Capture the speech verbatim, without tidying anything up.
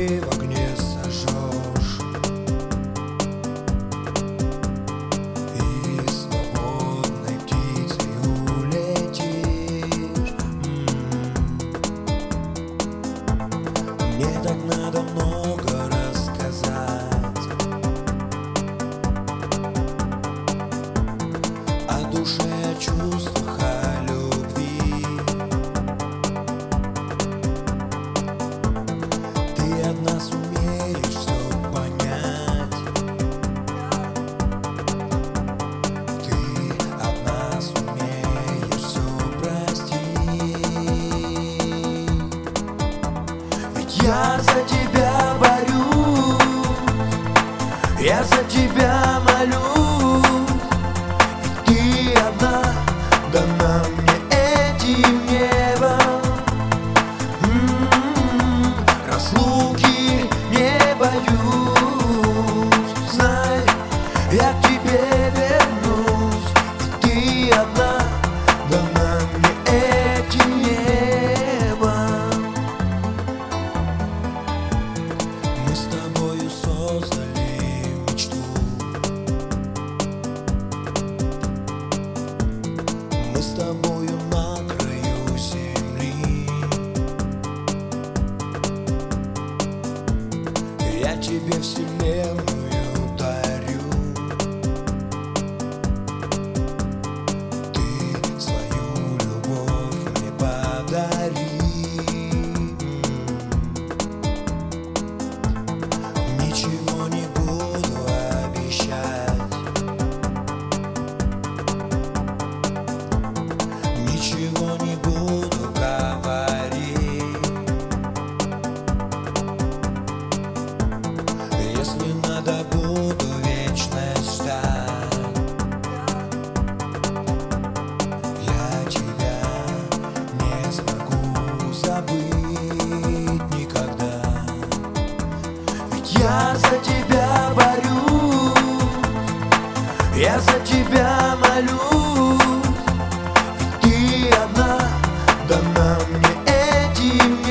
ты в огне сожжешь и свободной птицей улетишь. Мне так надо много рассказать о душе, о чувствах, о любви. Ты одна сумеешь все понять. Ты одна сумеешь все простить. Ведь я за тебя борюсь, я за тебя молюсь. Ты одна дана мне этим небом. М-м-м, разлуки не боюсь. Знай, я к тебе вернусь. Ты одна дана мне этим небом. Мы с тобою создали мечту. Мы с тобою на краю земли. Я тебе вселенную дарю. Ты свою любовь мне подари. Ничего не буду обещать, ничего не буду говорить. Если надо, буду вечность ждать. Я тебя не смогу забыть никогда. Ведь я за тебя борюсь, я за тебя молюсь. Ведь ты одна дана мне этим